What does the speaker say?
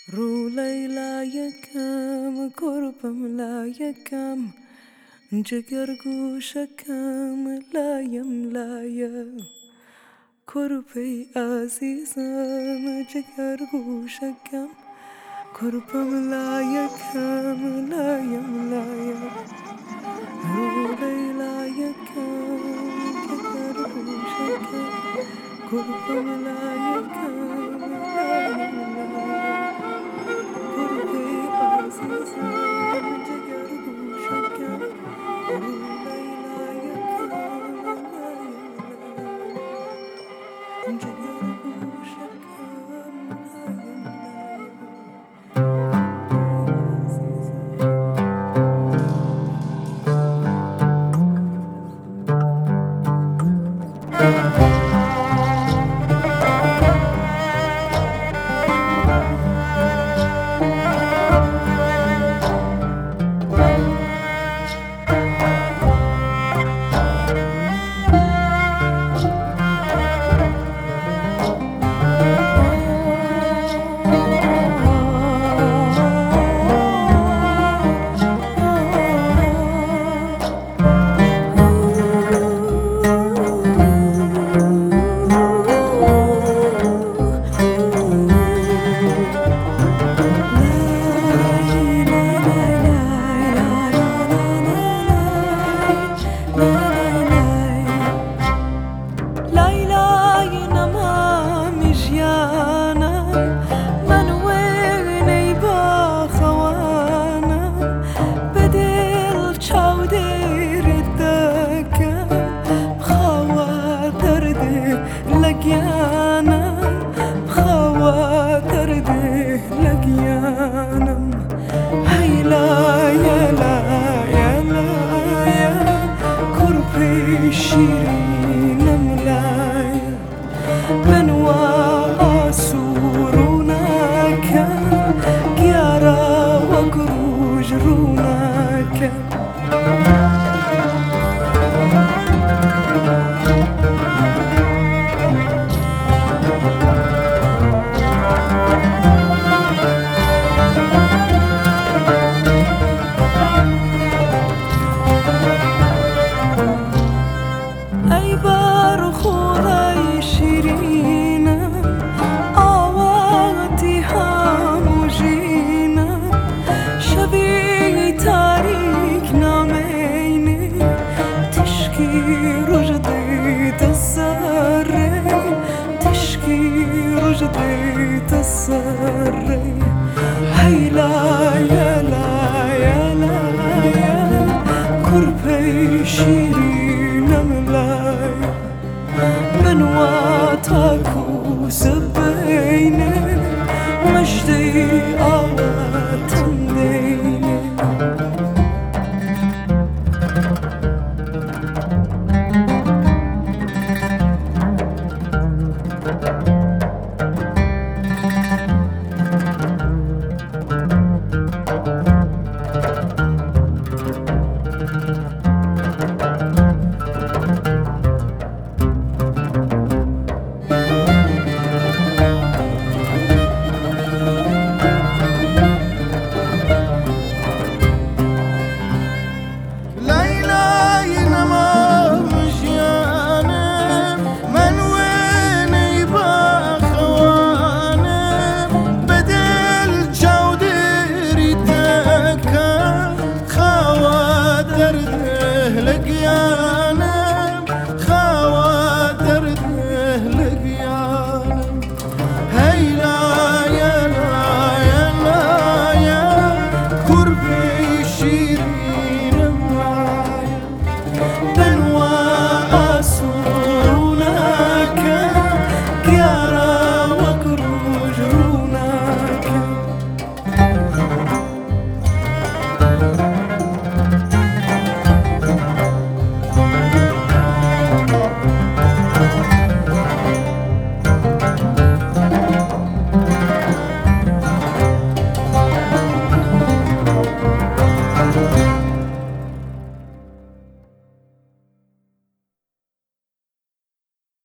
رو لیلا یکم قربم لا یکم جگر گوشکم لایم لایم قربی عزیزم جگر گوشکم قربم لا یکم لایم لایم رو لیلا یکم جگر گوشکم قربم لا یکم لایم لایم قربی عزیزم جگر گوشکم رو لیلا یکم لایم لایم جگر گوشکم لایم شیرینم لای بنوا سورونک گیارا و گروج رونک تصري هيلا يلا يلا يا قربي شيرين ملاي من واتاكو سبيني مجدي آوات